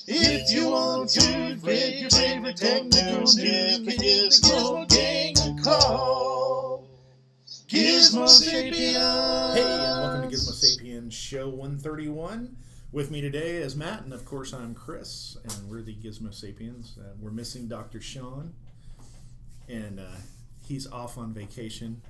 If you want to get your favorite technical news, give the Gizmo Gang a call. Gizmo Sapien. Hey, and welcome to Gizmo Sapien Show 131. With me today is Matt, and of course I'm Chris, and we're the Gizmo Sapiens. We're missing Dr. Sean, and he's off on vacation,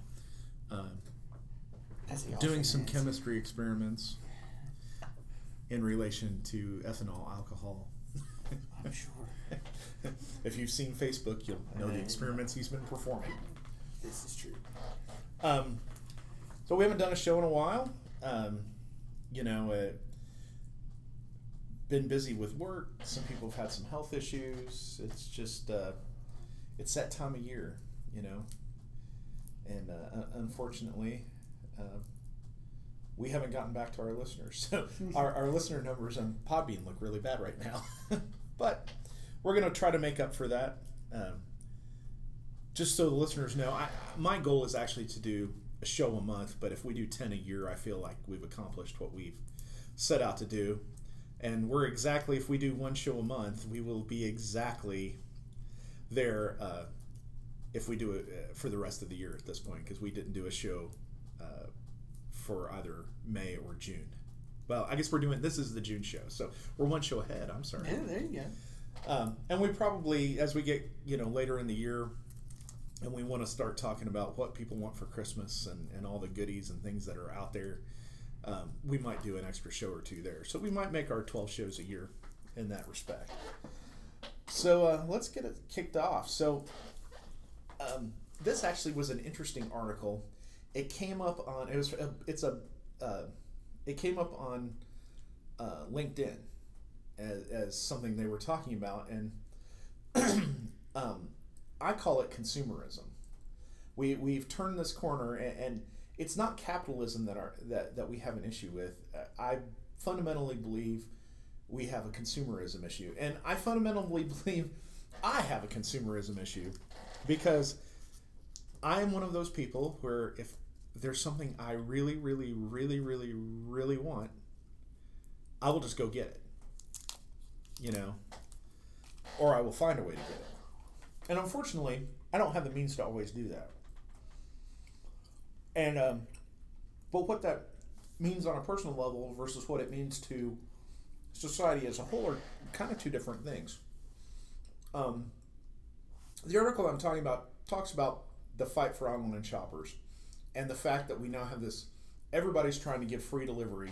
doing some chemistry experiments in relation to ethanol alcohol. I'm sure. If you've seen Facebook, you'll know the experiments he's been performing. This is true. So we haven't done a show in a while. Been busy with work. Some people have had some health issues. It's just, it's that time of year, and unfortunately, we haven't gotten back to our listeners. So our listener numbers on Podbean look really bad right now. But we're going to try to make up for that. Just so the listeners know, my goal is actually to do a show a month, but if we do 10 a year, I feel like we've accomplished what we've set out to do. And we're exactly, if we do one show a month, we will be exactly there if we do it for the rest of the year at this point, because we didn't do a show for either May or June. Well, I guess this is the June show, so we're one show ahead. I'm sorry. Yeah, there you go. And we probably, as we get later in the year, and we want to start talking about what people want for Christmas and all the goodies and things that are out there, we might do an extra show or two there. So we might make our 12 shows a year in that respect. So let's get it kicked off. So this actually was an interesting article. It came up on LinkedIn as something they were talking about, and I call it consumerism. We've turned this corner, and it's not capitalism that we have an issue with. I fundamentally believe we have a consumerism issue, and I fundamentally believe I have a consumerism issue because I am one of those people where if there's something I really, really, really, really, really want, I will just go get it, or I will find a way to get it. And unfortunately, I don't have the means to always do that. And but what that means on a personal level versus what it means to society as a whole are kind of two different things. The article I'm talking about talks about the fight for online shoppers and the fact that we now have this, everybody's trying to give free delivery.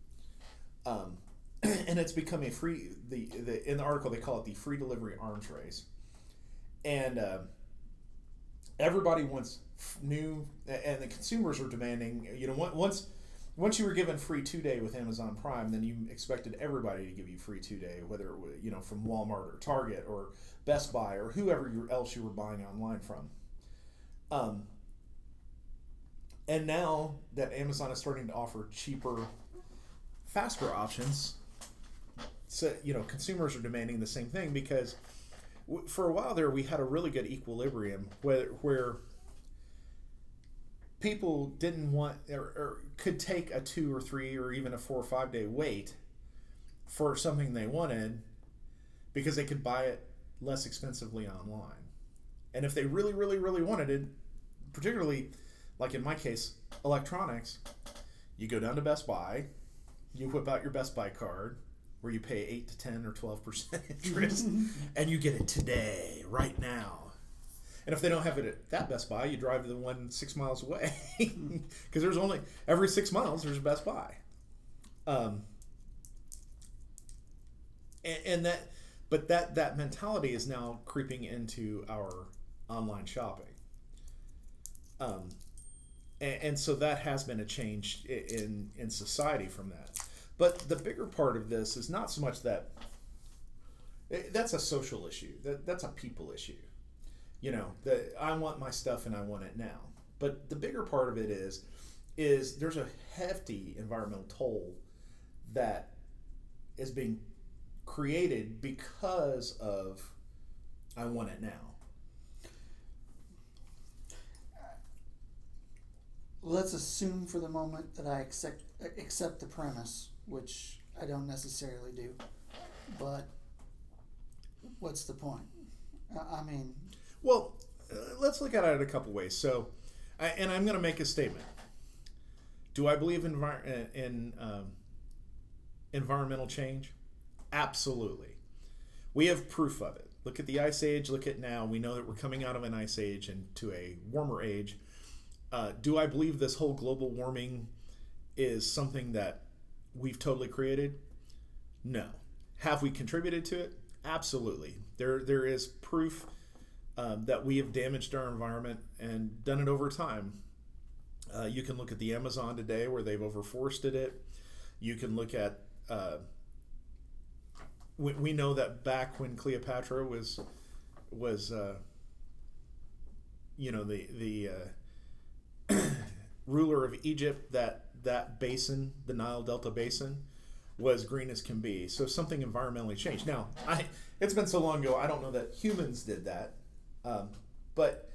And it's become a free, in the article they call it the free delivery arms race. And everybody wants new, and the consumers are demanding, once you were given free 2-day with Amazon Prime, then you expected everybody to give you free 2-day, whether it was, from Walmart or Target or Best Buy or whoever else you were buying online from. And now that Amazon is starting to offer cheaper, faster options, so consumers are demanding the same thing, because for a while there we had a really good equilibrium where people didn't want or could take a 2 or 3 or even a 4 or 5 day wait for something they wanted because they could buy it less expensively online. And if they really, really, really wanted it, particularly like in my case, electronics, you go down to Best Buy, you whip out your Best Buy card where you pay 8 to 10 or 12% interest, and you get it today, right now. And if they don't have it at that Best Buy, you drive to the one 6 miles away, because there's only every 6 miles there's a Best Buy. That mentality is now creeping into our online shopping. And so that has been a change in society from that. But the bigger part of this is not so much that that's a social issue. That's a people issue. That I want my stuff and I want it now. But the bigger part of it is there's a hefty environmental toll that is being created because of I want it now. Let's assume for the moment that I accept the premise, which I don't necessarily do. But what's the point? I mean, Well, let's look at it a couple ways. So, and I'm going to make a statement. Do I believe in environmental change? Absolutely. We have proof of it. Look at the ice age. Look at now. We know that we're coming out of an ice age into a warmer age. Do I believe this whole global warming is something that we've totally created? No. Have we contributed to it? Absolutely. There is proof that we have damaged our environment and done it over time. You can look at the Amazon today where they've overforested it. You can look at we know that back when Cleopatra was the ruler of Egypt, that basin, the Nile Delta basin, was green as can be. So something environmentally changed. Now, it's been so long ago, I don't know that humans did that. But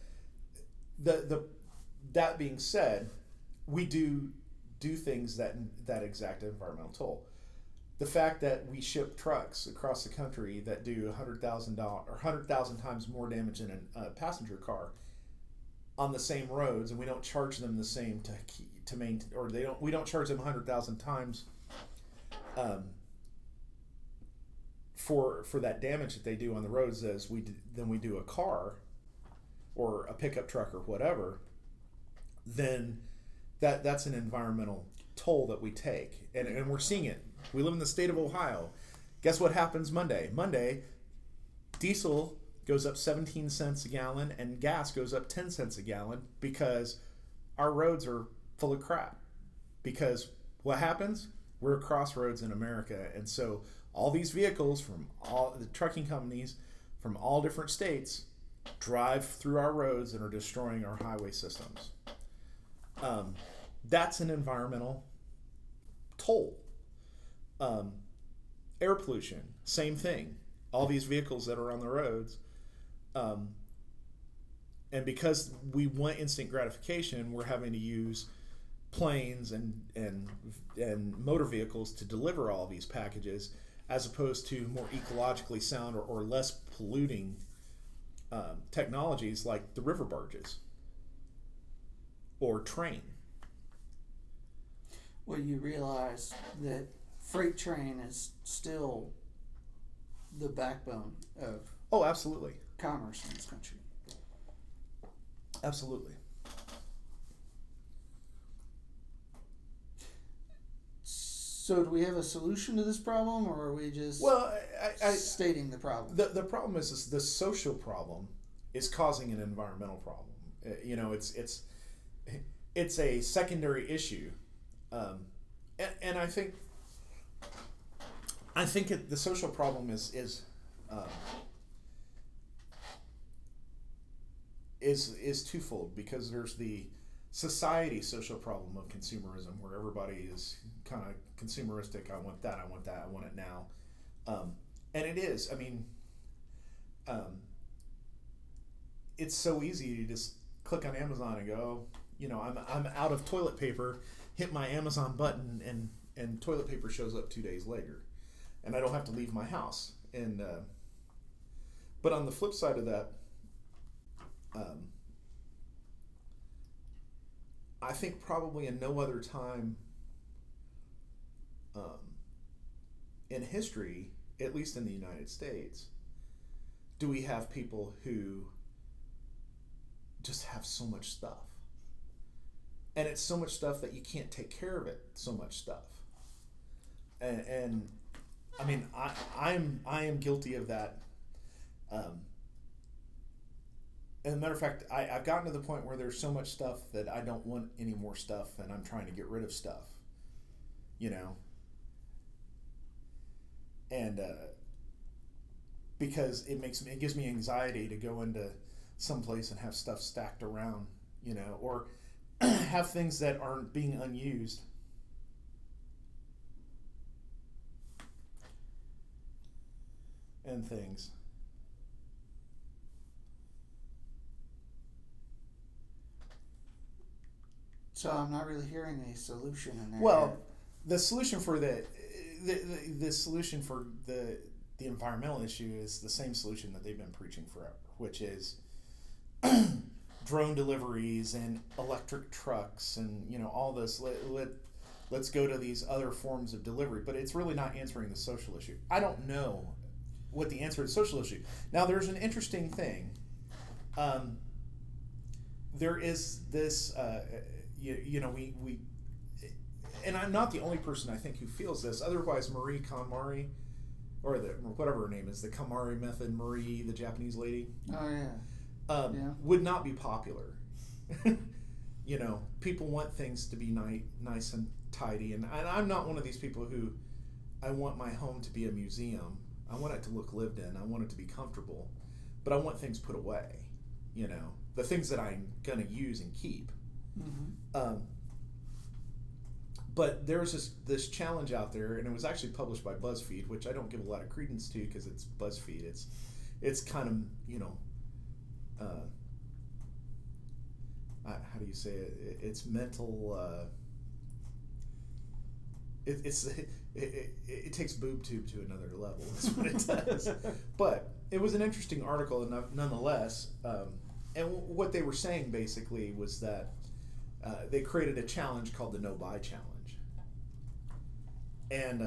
that being said, we do things that exact environmental toll. The fact that we ship trucks across the country that do $100,000 times more damage than a passenger car on the same roads, and we don't charge them the same to maintain, or we don't charge them 100,000 times for that damage that they do on the roads than we do a car or a pickup truck or whatever, then that's an environmental toll that we take, and we're seeing it. We live in the state of Ohio. Guess what happens Monday? Monday, diesel goes up 17 cents a gallon and gas goes up 10 cents a gallon because our roads are full of crap. Because what happens? We're a crossroads in America, and so all these vehicles from all the trucking companies from all different states drive through our roads and are destroying our highway systems. That's an environmental toll. Air pollution, same thing. All these vehicles that are on the roads, and because we want instant gratification, we're having to use planes and motor vehicles to deliver all these packages, as opposed to more ecologically sound or less polluting technologies like the river barges or train. well, you realize that freight train is still the backbone of Oh, absolutely. commerce in this country. Absolutely. So, do we have a solution to this problem, or are we just Well, I stating the problem? the problem is the social problem is causing an environmental problem. It's a secondary issue, and I think the social problem is twofold, because there's the society social problem of consumerism, where everybody is kind of consumeristic. I want that. I want that. I want it now. And it is. I mean, it's so easy to just click on Amazon and go, I'm out of toilet paper. Hit my Amazon button, and toilet paper shows up 2 days later, and I don't have to leave my house. And but on the flip side of that, I think probably in no other time in history, at least in the United States, do we have people who just have so much stuff. And it's so much stuff that you can't take care of it, so much stuff. And I mean, I am guilty of that. As a matter of fact, I've gotten to the point where there's so much stuff that I don't want any more stuff, and I'm trying to get rid of stuff, and because it gives me anxiety to go into some place and have stuff stacked around, or have things that aren't being unused. And things. So I'm not really hearing a solution in there. Well, the solution for the solution for the the environmental issue is the same solution that they've been preaching forever, which is drone deliveries and electric trucks and all this. Let's go to these other forms of delivery, but it's really not answering the social issue. I don't know what the answer to the social issue. Now, there's an interesting thing. There is this, we, and I'm not the only person I think who feels this. Otherwise, Marie KonMari, or whatever her name is, the KonMari method, Marie, the Japanese lady. Oh yeah. Would not be popular. People want things to be nice and tidy, and I'm not one of these people who, I want my home to be a museum. I want it to look lived in. I want it to be comfortable, but I want things put away. The things that I'm gonna use and keep. Mm-hmm. But there's this challenge out there, and it was actually published by BuzzFeed, which I don't give a lot of credence to because it's BuzzFeed. It's kind of how do you say it? It's mental. It takes BoobTube to another level. That's what it does. But it was an interesting article, nonetheless. And what they were saying basically was that they created a challenge called the No Buy Challenge. And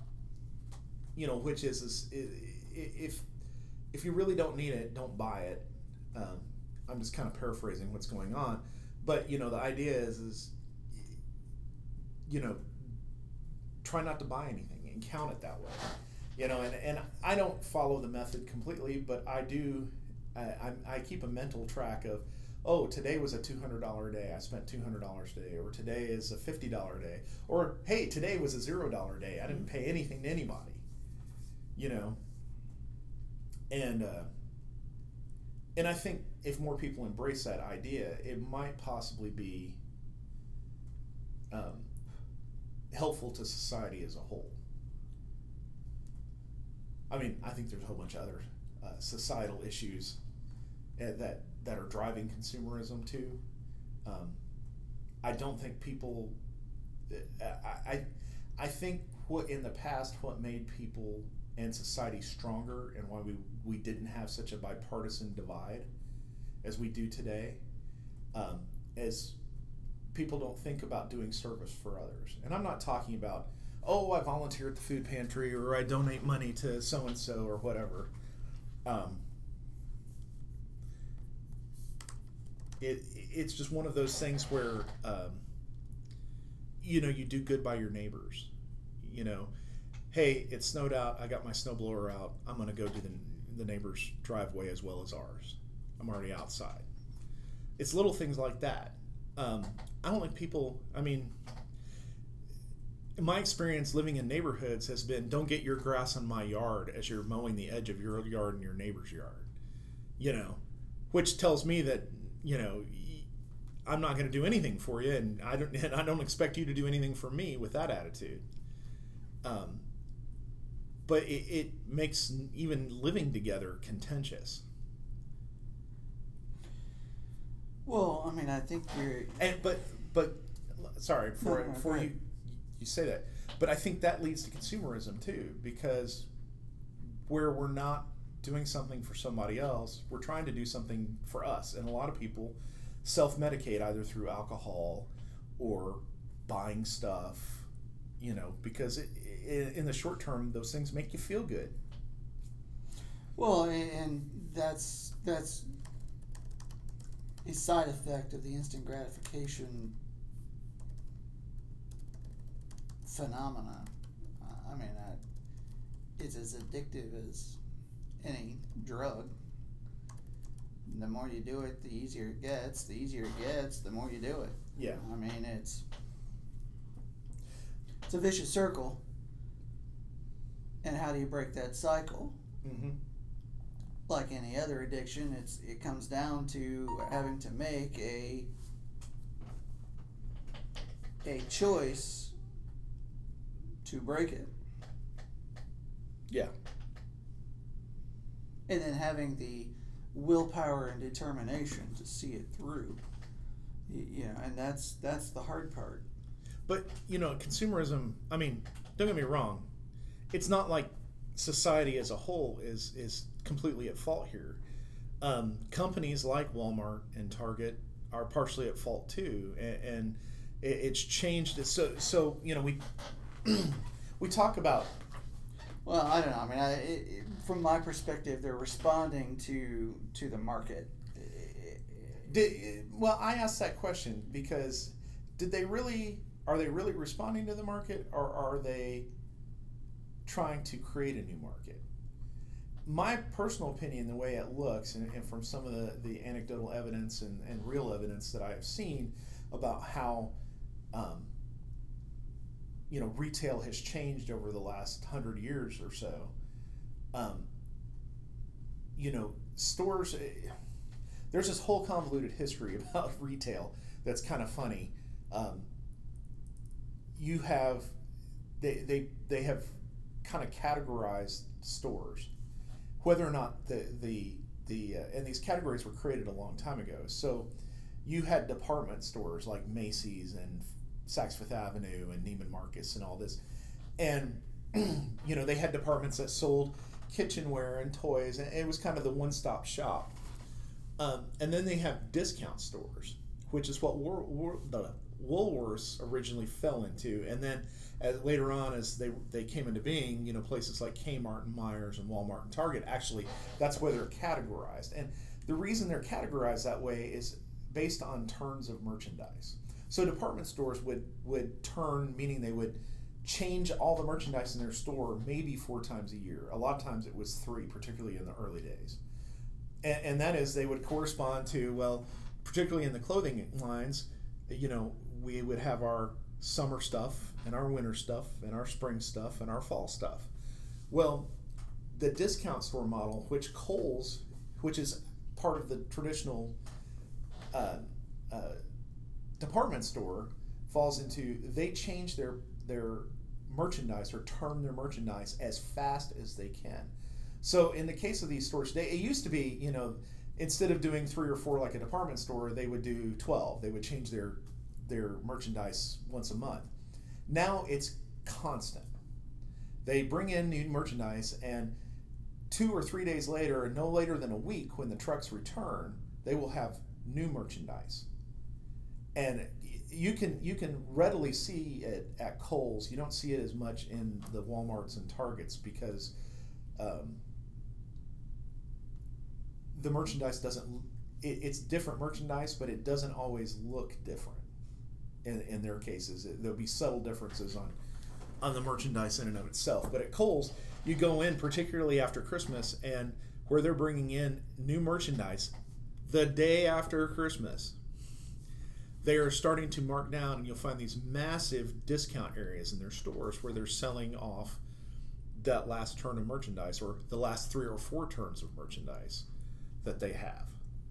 which is if you really don't need it, don't buy it. I'm just kind of paraphrasing what's going on, but the idea is try not to buy anything and count it that way. And I don't follow the method completely, but I do. I keep a mental track of, today was a $200 day. I spent $200 today, or today is a $50 day, or hey, today was a $0 day. I didn't pay anything to anybody. And I think if more people embrace that idea, it might possibly be helpful to society as a whole. I mean, I think there's a whole bunch of other societal issues that are driving consumerism too. I don't think people. I think what in the past what made people and society stronger, and why we didn't have such a bipartisan divide as we do today, as people don't think about doing service for others. And I'm not talking about, I volunteer at the food pantry, or I donate money to so-and-so, or whatever. It's just one of those things where, you do good by your neighbors. Hey, it snowed out, I got my snowblower out, I'm going to go do the neighbor's driveway as well as ours. I'm already outside. It's little things like that. I don't think people, in my experience living in neighborhoods has been, don't get your grass on my yard as you're mowing the edge of your yard and your neighbor's yard. Which tells me that, I'm not going to do anything for you, and I don't expect you to do anything for me with that attitude. But it makes even living together contentious. Well, I think you're. But sorry, before you say that, but I think that leads to consumerism too, because where we're not doing something for somebody else, we're trying to do something for us, and a lot of people self-medicate either through alcohol or buying stuff, because in the short term, those things make you feel good. Well, and that's a side effect of the instant gratification phenomena. It's as addictive as any drug. The more you do it, the easier it gets. The easier it gets, the more you do it. Yeah. It's a vicious circle. And how do you break that cycle? Mm-hmm. Like any other addiction, it comes down to having to make a choice to break it. Yeah. And then having the willpower and determination to see it through. And that's the hard part. But, consumerism, don't get me wrong. It's not like society as a whole is completely at fault here. Companies like Walmart and Target are partially at fault too, and it's changed. So we talk about. Well, I don't know. I mean, from my perspective, they're responding to the market. Well, I asked that question because are they really responding to the market, or are they trying to create a new market? My personal opinion, the way it looks, and from some of the anecdotal evidence and real evidence that I have seen about how retail has changed over the last 100 years or so. Stores. There's this whole convoluted history about retail that's kind of funny. You have they have kind of categorized stores, whether or not and these categories were created a long time ago. So you had department stores like Macy's and Saks Fifth Avenue and Neiman Marcus and all this, and they had departments that sold kitchenware and toys, and it was kind of the one-stop shop. And then they have discount stores, which is what the Woolworths originally fell into, and then later on, as they came into being, places like Kmart and Myers and Walmart and Target, actually that's where they're categorized. And the reason they're categorized that way is based on turns of merchandise. So department stores would turn, meaning they would change all the merchandise in their store maybe 4 times a year. A lot of times it was 3, particularly in the early days. And that is, they would correspond to, well, particularly in the clothing lines, we would have our summer stuff and our winter stuff and our spring stuff and our fall stuff. Well, the discount store model, which Kohl's, which is part of the traditional department store, falls into, they change their merchandise or turn their merchandise as fast as they can. So in the case of these stores today, it used to be, instead of doing 3 or 4 like a department store, they would do 12. They would change their merchandise once a month. Now it's constant. They bring in new merchandise, and 2 or 3 days later, and no later than a week, when the trucks return, they will have new merchandise. And you can readily see it at Kohl's. You don't see it as much in the Walmarts and Targets because the merchandise doesn't. It's different merchandise, but it doesn't always look different. In their cases, there'll be subtle differences on the merchandise in and of itself. But at Kohl's, you go in, particularly after Christmas, and where they're bringing in new merchandise the day after Christmas, they are starting to mark down, and you'll find these massive discount areas in their stores where they're selling off that last turn of merchandise, or the last 3 or 4 turns of merchandise that they have.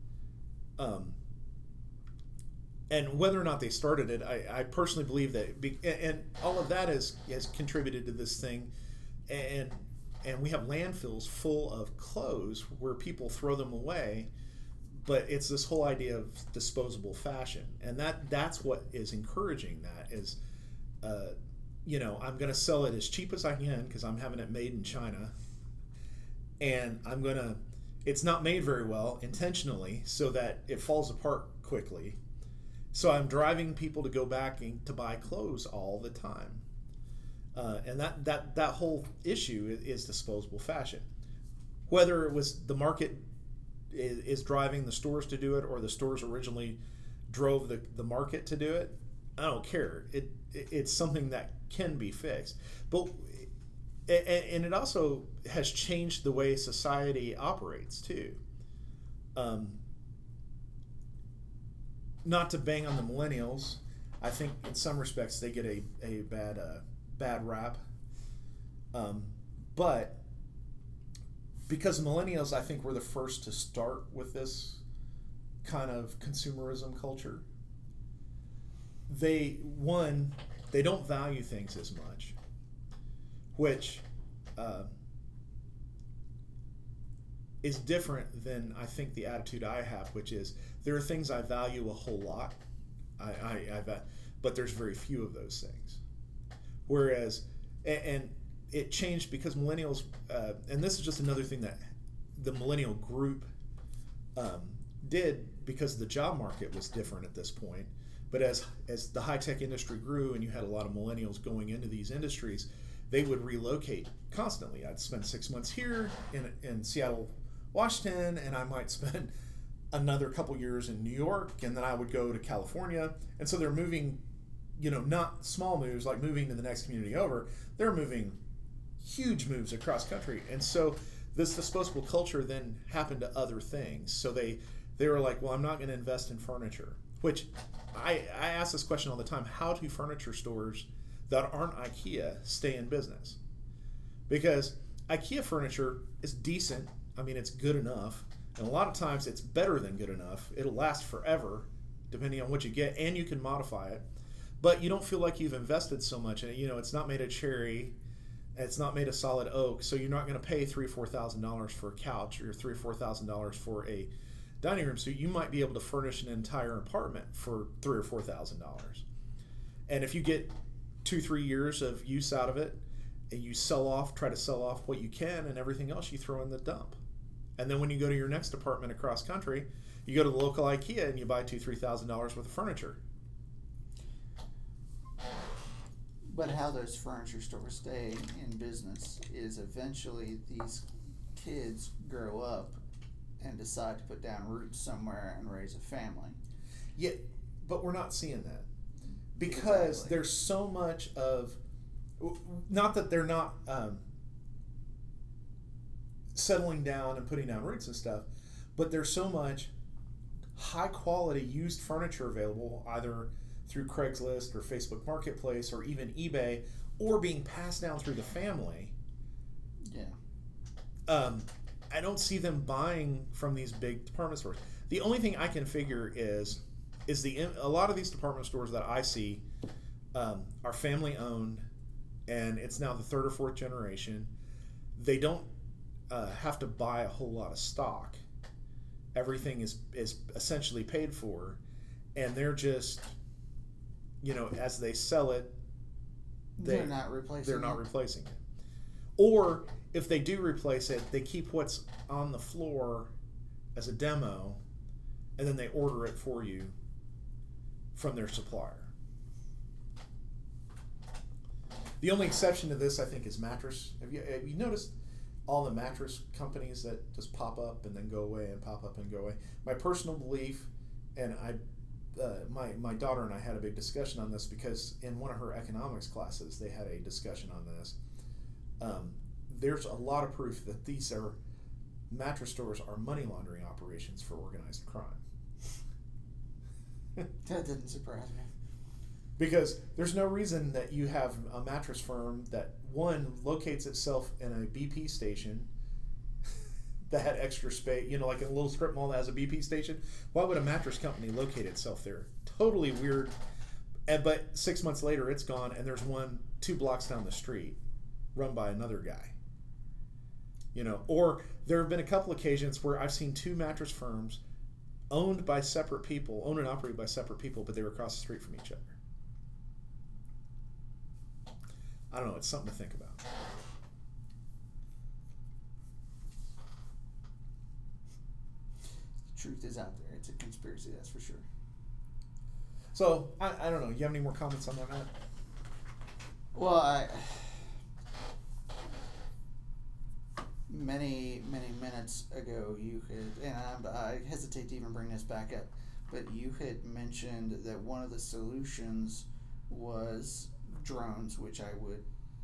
And whether or not they started it, I personally believe that, and all of that has contributed to this thing, and we have landfills full of clothes where people throw them away, but it's this whole idea of disposable fashion, and that's what is encouraging that is, I'm going to sell it as cheap as I can because I'm having it made in China, and it's not made very well intentionally so that it falls apart quickly. So I'm driving people to go back and to buy clothes all the time. And that whole issue is disposable fashion. Whether it was the market is driving the stores to do it, or the stores originally drove the market to do it, I don't care. It's something that can be fixed. But and it also has changed the way society operates too. Not to bang on the millennials, I think in some respects they get a bad rap. But because millennials, I think, were the first to start with this kind of consumerism culture. They don't value things as much, which is different than, I think, the attitude I have, which is there are things I value a whole lot, but there's very few of those things. Whereas, and it changed because millennials, and this is just another thing that the millennial group did because the job market was different at this point. But as the high-tech industry grew and you had a lot of millennials going into these industries, they would relocate constantly. I'd spend 6 months here in Seattle, Washington, and I might spend another couple years in New York, and then I would go to California. And so they're moving, not small moves like moving to the next community over. They're moving huge moves across country. And so this disposable culture then happened to other things. So they were like, well, I'm not going to invest in furniture, which I ask this question all the time. How do furniture stores that aren't IKEA stay in business? Because IKEA furniture is decent. I mean, it's good enough. And a lot of times it's better than good enough. It'll last forever, depending on what you get, and you can modify it. But you don't feel like you've invested so much in it. It's not made of cherry. It's not made of solid oak. So you're not going to pay $3,000 or $4,000 for a couch or $3,000 or $4,000 for a dining room. So you might be able to furnish an entire apartment for $3,000 or $4,000. And if you get 2-3 years of use out of it, and you try to sell off what you can, and everything else you throw in the dump. And then when you go to your next apartment across country, you go to the local IKEA and you buy $2,000-$3,000 worth of furniture. But how those furniture stores stay in business is eventually these kids grow up and decide to put down roots somewhere and raise a family. Yeah, but we're not seeing that. Because Exactly. there's so much of, not that they're not settling down and putting down roots and stuff, but there's so much high quality used furniture available either through Craigslist or Facebook Marketplace or even eBay, or being passed down through the family. Yeah. I don't see them buying from these big department stores. The only thing I can figure is a lot of these department stores that I see are family owned, and it's now the third or fourth generation. They don't have to buy a whole lot of stock. Everything is essentially paid for, and they're just, as they sell it, They're not replacing it. Or if they do replace it, they keep what's on the floor as a demo, and then they order it for you from their supplier. The only exception to this, I think, is mattress. Have you noticed all the mattress companies that just pop up and then go away and pop up and go away? My personal belief, and my daughter and I had a big discussion on this because in one of her economics classes they had a discussion on this. There's a lot of proof that these mattress stores are money laundering operations for organized crime. That didn't surprise me. Because there's no reason that you have a mattress firm that, one, locates itself in a BP station that had extra space, like a little strip mall that has a BP station. Why would a mattress company locate itself there? Totally weird. But 6 months later, it's gone, and there's one 2 blocks down the street run by another guy. Or there have been a couple occasions where I've seen 2 mattress firms owned and operated by separate people, but they were across the street from each other. I don't know, it's something to think about. The truth is out there. It's a conspiracy, that's for sure. So, I don't know, you have any more comments on that, Matt? Well, many minutes ago you had, and I hesitate to even bring this back up, but you had mentioned that one of the solutions was drones, which I would.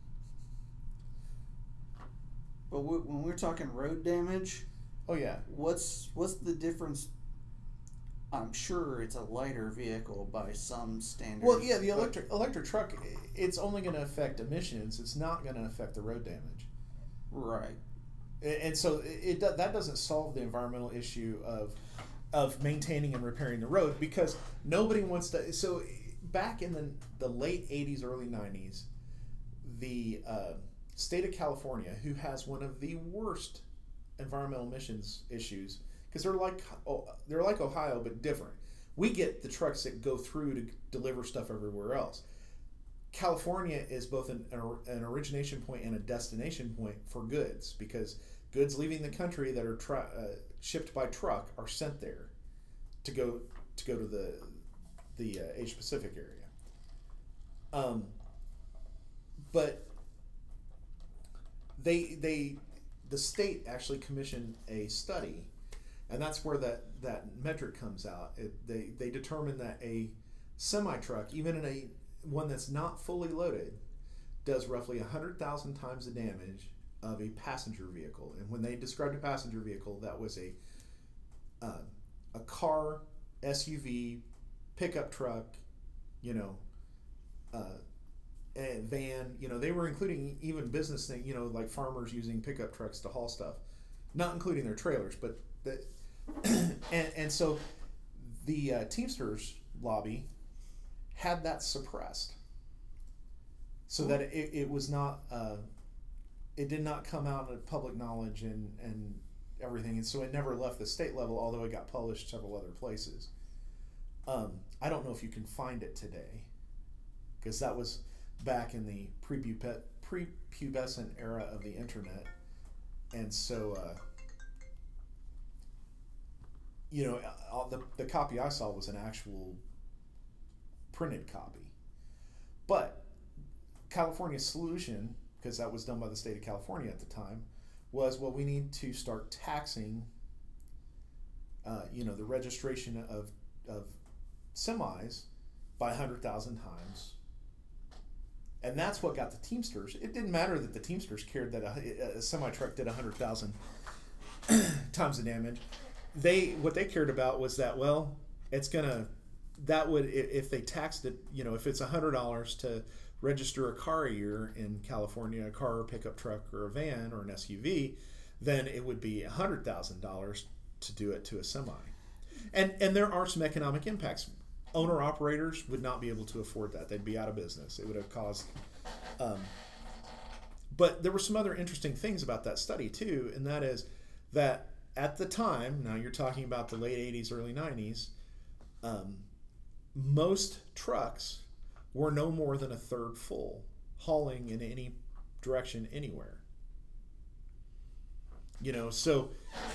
But when we're talking road damage, Oh yeah. what's the difference? I'm sure it's a lighter vehicle by some standard. Well, yeah, the electric truck, it's only going to affect emissions. It's not going to affect the road damage. Right. And so that doesn't solve the environmental issue of maintaining and repairing the road, because nobody wants to. So back in the late 80s, early 90s, the state of California, who has one of the worst environmental emissions issues, because they're like Ohio but different. We get the trucks that go through to deliver stuff everywhere else. California is both an origination point and a destination point for goods, because goods leaving the country that are shipped by truck are sent there to go to the Asia Pacific area. But the state actually commissioned a study, and that's where that metric comes out. They determined that a semi truck, even in one that's not fully loaded, does roughly 100,000 times the damage of a passenger vehicle. And when they described a passenger vehicle, that was a car, SUV, pickup truck, a van. They were including even business things, like farmers using pickup trucks to haul stuff, not including their trailers. But and so the Teamsters lobby had that suppressed, so that it was not it did not come out in public knowledge and everything, and so it never left the state level, although it got published several other places. I don't know if you can find it today, because that was back in the prepubescent era of the internet, and so the copy I saw was an actual printed copy. But California's solution, because that was done by the state of California at the time, was, well, we need to start taxing the registration of semis by 100,000 times. And that's what got the Teamsters. It didn't matter that the Teamsters cared that a semi truck did 100,000 times the damage. What they cared about was that, well, if they taxed it, if it's $100 to register a car a year in California, a car, a pickup truck, or a van, or an SUV, then it would be $100,000 to do it to a semi. And there are some economic impacts. Owner-operators would not be able to afford that. They'd be out of business. It would have caused... but there were some other interesting things about that study, too, and that is that at the time, now you're talking about the late 80s, early 90s, most trucks were no more than a third full, hauling in any direction anywhere. So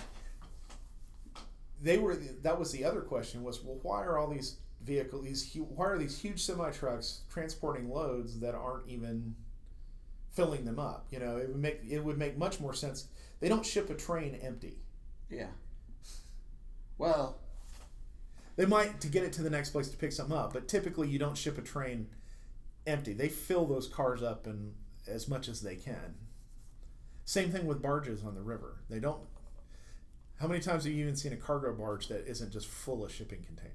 that was the other question was, well, why are all these vehicles, why are these huge semi trucks transporting loads that aren't even filling them up? It would make much more sense. They don't ship a train empty. Yeah. Well, they might to get it to the next place to pick something up, but typically you don't ship a train empty. They fill those cars up in as much as they can. Same thing with barges on the river. They don't. How many times have you even seen a cargo barge that isn't just full of shipping containers?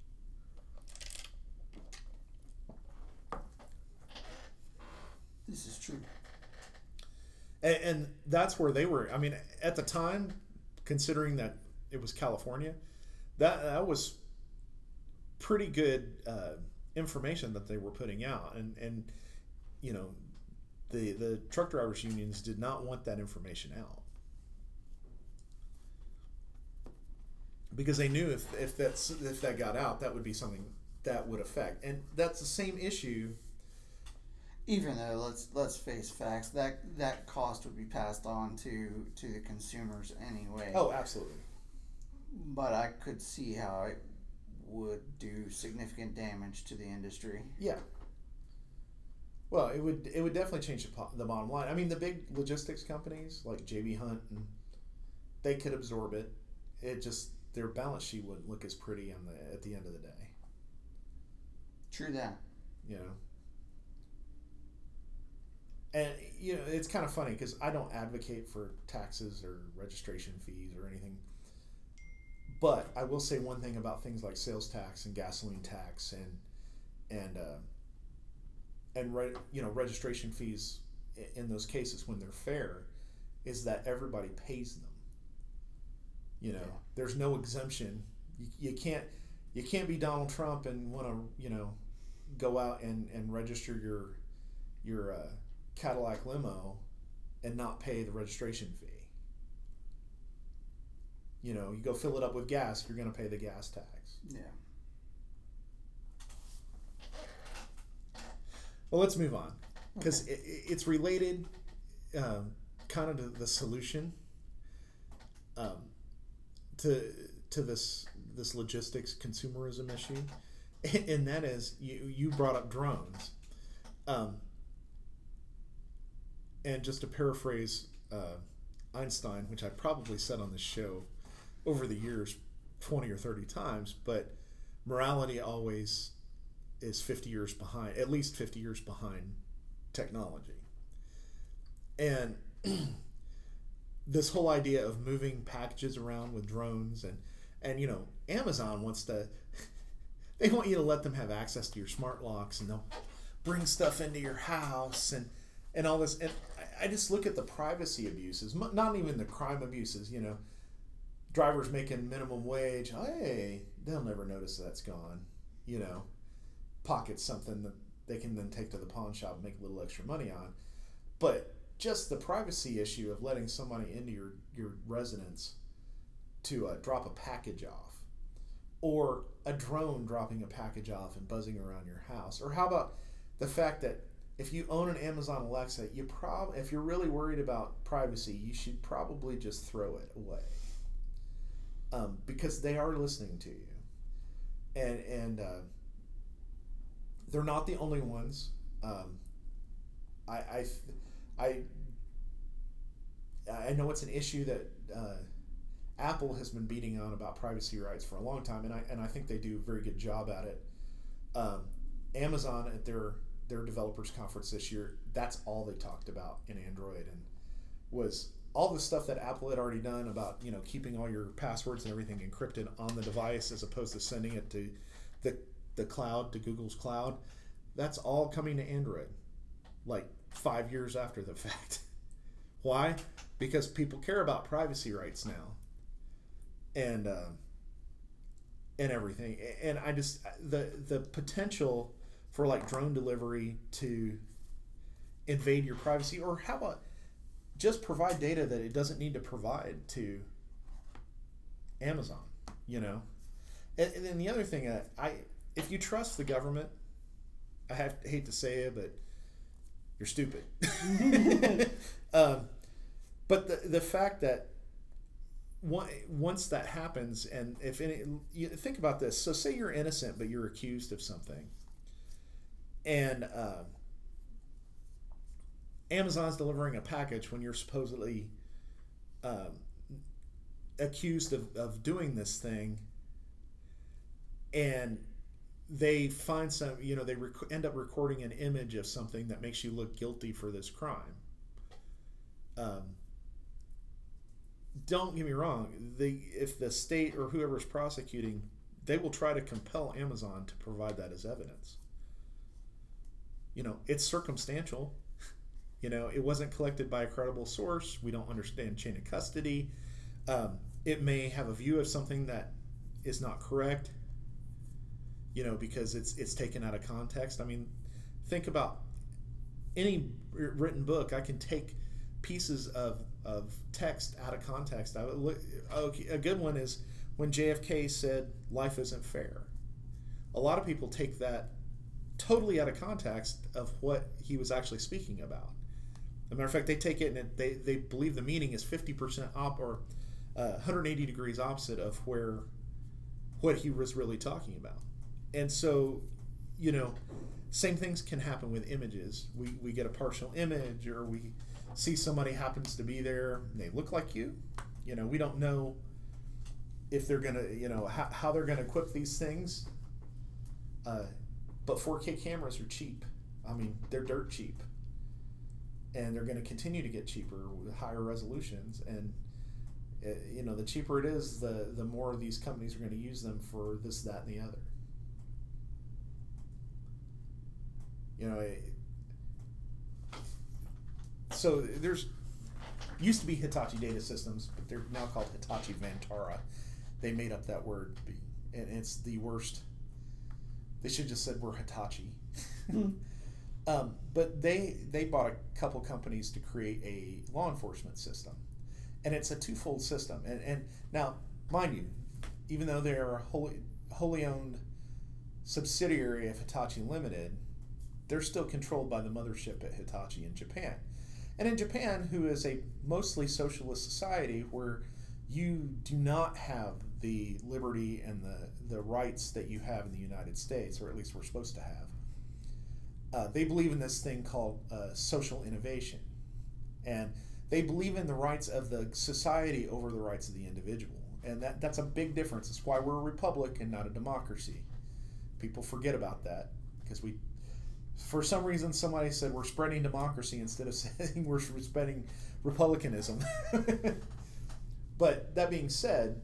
This is true. And that's where they were. I mean, at the time, considering that it was California, that was pretty good information that they were putting out, and the truck drivers unions did not want that information out, because they knew if that got out, that would be something that would affect, and that's the same issue. Even though let's face facts, that cost would be passed on to the consumers anyway. Oh, absolutely. But I could see how it would do significant damage to the industry. Yeah. Well, it would definitely change the bottom line. I mean, the big logistics companies like J.B. Hunt, they could absorb it. It just, their balance sheet wouldn't look as pretty at the end of the day. True that. And it's kind of funny because I don't advocate for taxes or registration fees or anything. But I will say one thing about things like sales tax and gasoline tax and registration fees in those cases when they're fair, is that everybody pays them. There's no exemption. You can't be Donald Trump and want to go out and register your Cadillac limo and not pay the registration fee. You go fill it up with gas, you're going to pay the gas tax. Yeah. Well, let's move on because it's related, kind of to the solution, to this logistics consumerism issue, and that is you brought up drones, and just to paraphrase Einstein, which I probably said on this show over the years 20 or 30 times, but morality always is 50 years behind, at least 50 years behind technology. And this whole idea of moving packages around with drones and you know, Amazon wants to, they want you to let them have access to your smart locks, and they'll bring stuff into your house and all this. And I just look at the privacy abuses, not even the crime abuses, you know, drivers making minimum wage. Hey, they'll never notice that's gone, you know, pocket something that they can then take to the pawn shop and make a little extra money on. But just the privacy issue of letting somebody into your residence to drop a package off, or a drone dropping a package off and buzzing around your house. Or how about the fact that if you own an Amazon Alexa, if you're really worried about privacy, you should probably just throw it away, because they are listening to you, and they're not the only ones. I know it's an issue that Apple has been beating on about privacy rights for a long time, and I think they do a very good job at it. Amazon at their developers conference this year, that's all they talked about in Android, and was all the stuff that Apple had already done about, you know, keeping all your passwords and everything encrypted on the device as opposed to sending it to the cloud, to Google's cloud. That's all coming to Android, like 5 years after the fact. Why? Because people care about privacy rights now, and everything. And I just, the potential for like drone delivery to invade your privacy, or how about just provide data that it doesn't need to provide to Amazon, you know? And then the other thing, if you trust the government, I hate to say it, but you're stupid. But the fact that once that happens, and you think about this. So say you're innocent, but you're accused of something, and Amazon's delivering a package when you're supposedly accused of doing this thing, and they find some, you know, they end up recording an image of something that makes you look guilty for this crime. Don't get me wrong, if the state or whoever's prosecuting, they will try to compel Amazon to provide that as evidence. You know, it's circumstantial. You know, it wasn't collected by a credible source. We don't understand chain of custody. It may have a view of something that is not correct, you know, because it's taken out of context. I mean, think about any written book. I can take pieces of text out of context. A good one is when JFK said life isn't fair. A lot of people take that totally out of context of what he was actually speaking about. As a matter of fact, they take it and they believe the meaning is 50% or 180 degrees opposite of what he was really talking about. And so, you know, same things can happen with images. We get a partial image, or we see somebody happens to be there and they look like you. You know, we don't know if they're gonna, you know, how they're gonna equip these things. But 4K cameras are cheap. I mean, they're dirt cheap, and they're going to continue to get cheaper with higher resolutions. And you know, the cheaper it is, the more these companies are going to use them for this, that, and the other. You know, so there's used to be Hitachi Data Systems, but they're now called Hitachi Vantara. They made up that word, and it's the worst. They should have just said we're Hitachi. But they bought a couple companies to create a law enforcement system, and it's a twofold system. And now, mind you, even though they're a wholly owned subsidiary of Hitachi Limited, they're still controlled by the mothership at Hitachi in Japan. And in Japan, who is a mostly socialist society where you do not have the liberty and the rights that you have in the United States, or at least we're supposed to have, they believe in this thing called social innovation. And they believe in the rights of the society over the rights of the individual. And that's a big difference. It's why we're a republic and not a democracy. People forget about that because for some reason, somebody said we're spreading democracy instead of saying we're spreading republicanism. But that being said,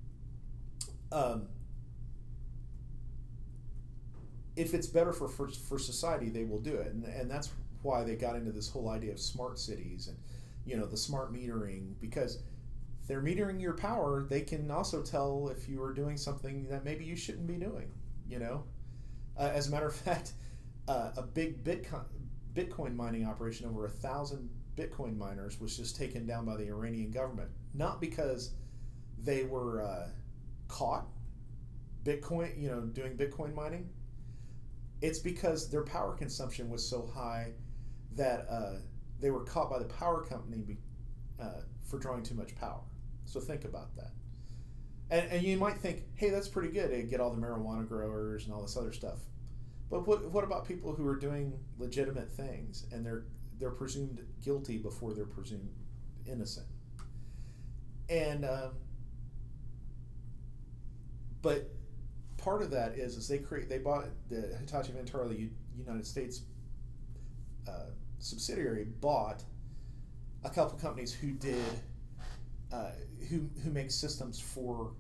if it's better for society, they will do it, and that's why they got into this whole idea of smart cities and the smart metering, because they're metering your power. They can also tell if you are doing something that maybe you shouldn't be doing. As a matter of fact, a big Bitcoin mining operation, over 1,000 Bitcoin miners, was just taken down by the Iranian government. Not because they were caught Bitcoin, doing Bitcoin mining. It's because their power consumption was so high that they were caught by the power company for drawing too much power. So think about that. And you might think, hey, that's pretty good. They get all the marijuana growers and all this other stuff. But what about people who are doing legitimate things and they're presumed guilty before they're presumed innocent? And but part of that is they bought the Hitachi Vantara, the United States subsidiary, bought a couple companies who did who make systems for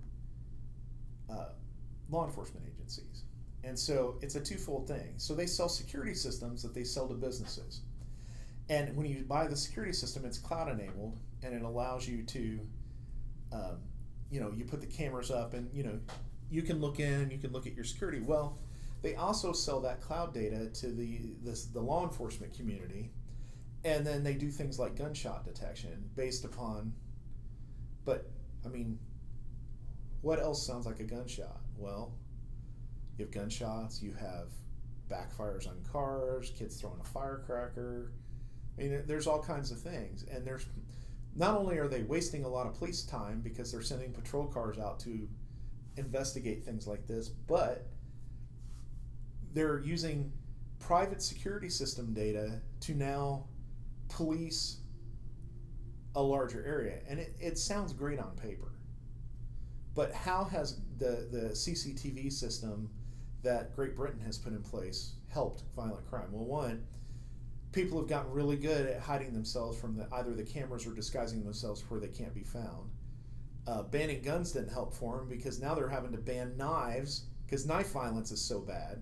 law enforcement agencies. And so it's a twofold thing. So they sell security systems that they sell to businesses. And when you buy the security system, it's cloud enabled, and it allows you to, you put the cameras up, and you can look in, you can look at your security. Well, they also sell that cloud data to the law enforcement community, and then they do things like gunshot detection based upon. But I mean, what else sounds like a gunshot? Well, you have gunshots, you have backfires on cars, kids throwing a firecracker. I mean, there's all kinds of things. And there's not only are they wasting a lot of police time because they're sending patrol cars out to investigate things like this, but they're using private security system data to now police a larger area. And it sounds great on paper. But how has the CCTV system that Great Britain has put in place helped violent crime? Well, one, people have gotten really good at hiding themselves from either the cameras or disguising themselves where they can't be found. Banning guns didn't help for them because now they're having to ban knives because knife violence is so bad.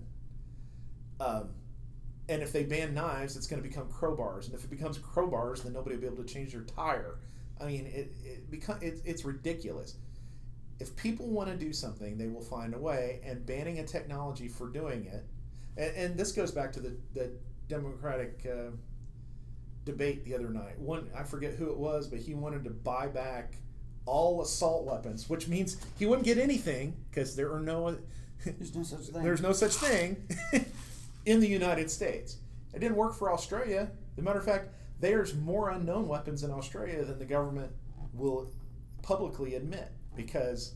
And if they ban knives, it's going to become crowbars. And if it becomes crowbars, then nobody will be able to change their tire. I mean, it's ridiculous. If people want to do something, they will find a way, and banning a technology for doing it, and this goes back to the Democratic debate the other night. I forget who it was, but he wanted to buy back all assault weapons, which means he wouldn't get anything because there's no such thing in the United States. It didn't work for Australia. As a matter of fact, there's more unknown weapons in Australia than the government will publicly admit. Because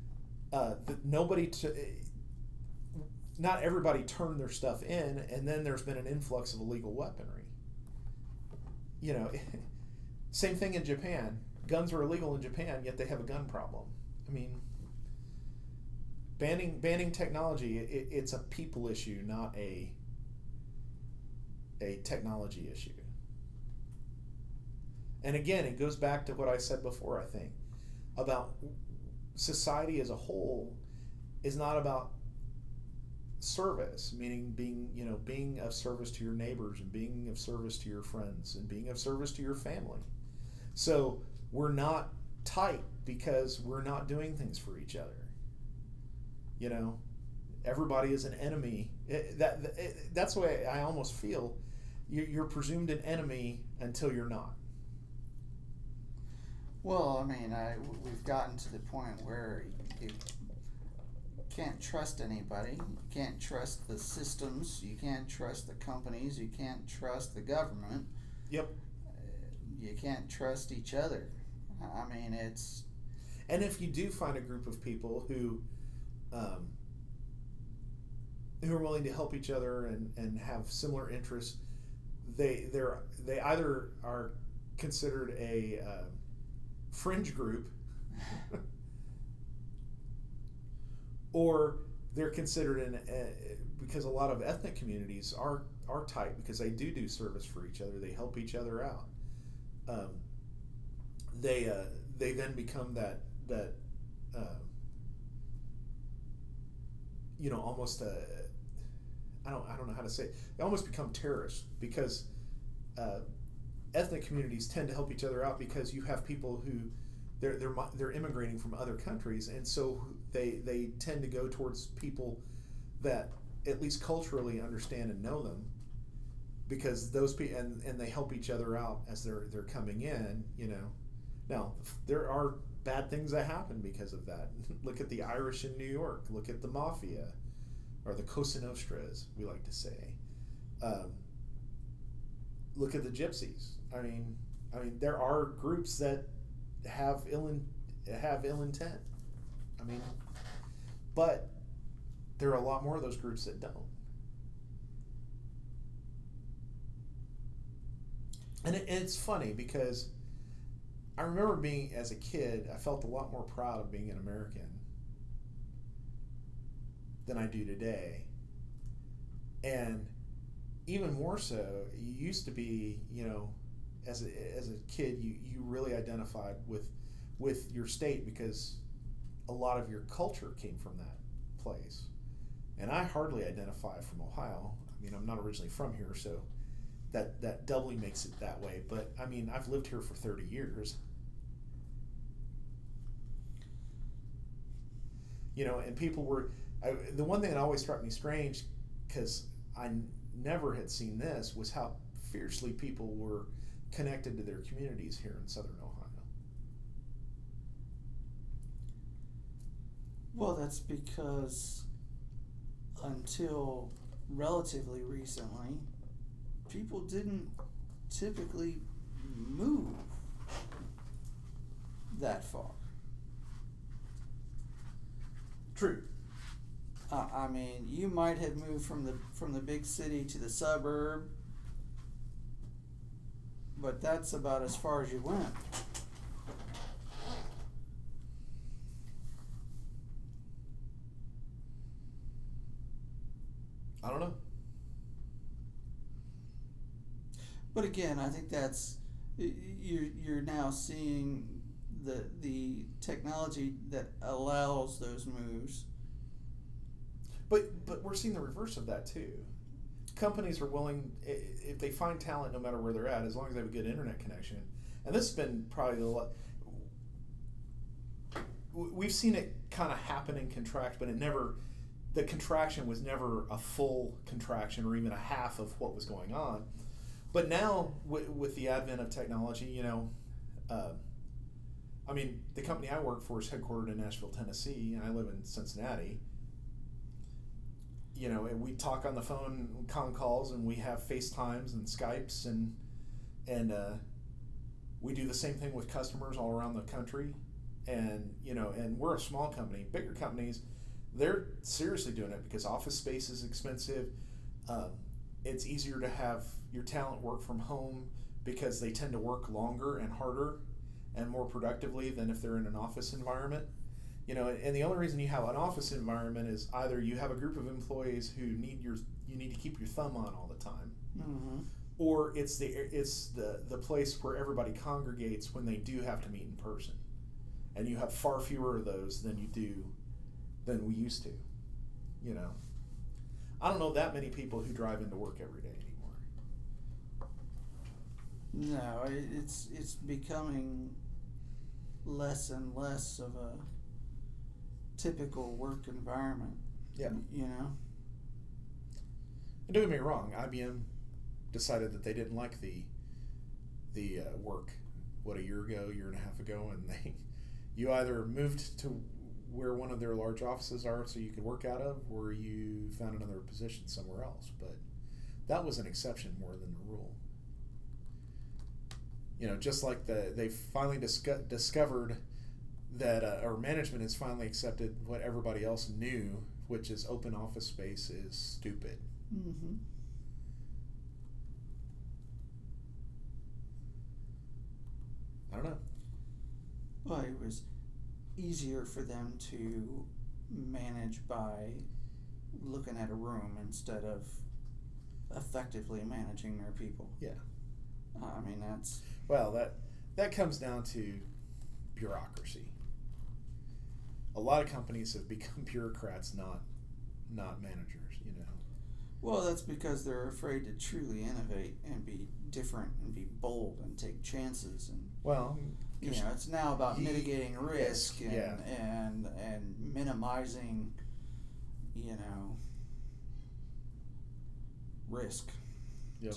not everybody turned their stuff in, and then there's been an influx of illegal weaponry. Same thing in Japan. Guns are illegal in Japan, yet they have a gun problem. I mean, banning technology, it's a people issue, not a technology issue. And again, it goes back to what I said before, I think, about society as a whole is not about service, meaning being of service to your neighbors and being of service to your friends and being of service to your family. So we're not tight because we're not doing things for each other. Everybody is an enemy. That's the way I almost feel. You're presumed an enemy until you're not. Well, I mean, we've gotten to the point where can't trust anybody. You can't trust the systems. You can't trust the companies. You can't trust the government. Yep. You can't trust each other. I mean, it's... And if you do find a group of people who are willing to help each other and have similar interests, they either are considered a fringe group or they're considered because a lot of ethnic communities are tight because they do service for each other. They help each other out. They then become that almost I don't know how to say it. They almost become terrorists because ethnic communities tend to help each other out because you have people who they're immigrating from other countries, and so they tend to go towards people that at least culturally understand and know them, because those people and they help each other out as they're coming in. Now there are bad things that happen because of that. Look at the Irish in New York. Look at the Mafia, or the Cosa Nostra, as we like to say. Look at the Gypsies. I mean, there are groups that have ill intent. I mean, but there are a lot more of those groups that don't. And it's funny because I remember being, as a kid, I felt a lot more proud of being an American than I do today. And even more so, you used to be, as a kid, you really identified with your state because a lot of your culture came from that place. And I hardly identify from Ohio. I mean, I'm not originally from here, so that doubly makes it that way. But I mean, I've lived here for 30 years. And people were... the one thing that always struck me strange, because I never had seen this, was how fiercely people were connected to their communities here in Southern Ohio. Well, that's because until relatively recently, people didn't typically move that far. True. I mean, you might have moved from the big city to the suburb, but that's about as far as you went. I don't know. But again, I think that's you're now seeing the technology that allows those moves. But we're seeing the reverse of that too. Companies are willing, if they find talent, no matter where they're at, as long as they have a good internet connection. And this has been probably we've seen it kind of happen and contract, but the contraction was never a full contraction or even a half of what was going on. But now, with the advent of technology, I mean, the company I work for is headquartered in Nashville, Tennessee, and I live in Cincinnati. And we talk on the phone, con calls, and we have FaceTimes and Skypes, and we do the same thing with customers all around the country. And and we're a small company. Bigger companies, they're seriously doing it because office space is expensive. It's easier to have your talent work from home because they tend to work longer and harder and more productively than if they're in an office environment. And the only reason you have an office environment is either you have a group of employees who you need to keep your thumb on all the time, Mm-hmm. or it's the place where everybody congregates when they do have to meet in person, and you have far fewer of those than we used to. I don't know that many people who drive into work every day anymore. No, it's becoming less and less of a typical work environment. Yeah. And don't get me wrong, IBM decided that they didn't like the work, a year and a half ago, and you either moved to where one of their large offices are so you could work out of, or you found another position somewhere else. But that was an exception more than the rule. Just like they finally discovered that, or management has finally accepted what everybody else knew, which is open office space is stupid. Mm-hmm. I don't know. Well, it was easier for them to manage by looking at a room instead of effectively managing their people. Yeah. I mean, that's... Well, that comes down to bureaucracy. A lot of companies have become bureaucrats, not managers, Well, that's because they're afraid to truly innovate and be different and be bold and take chances. And well, it's now about mitigating risk and, yeah. and minimizing, risk. Yep. To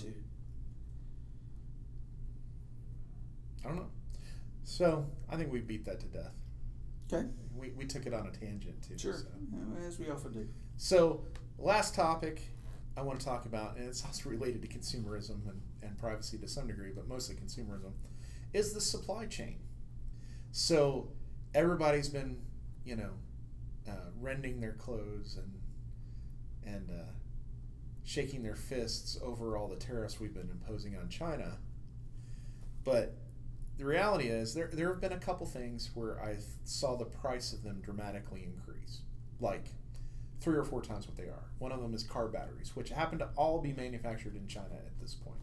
I don't know. So I think we beat that to death. Okay. We took it on a tangent too. Sure. So. As we often do. So last topic I want to talk about, and it's also related to consumerism and privacy to some degree, but mostly consumerism, is the supply chain. So everybody's been, rending their clothes and shaking their fists over all the tariffs we've been imposing on China. But the reality is there have been a couple things where I saw the price of them dramatically increase, like 3 or 4 times what they are. One of them is car batteries, which happen to all be manufactured in China at this point.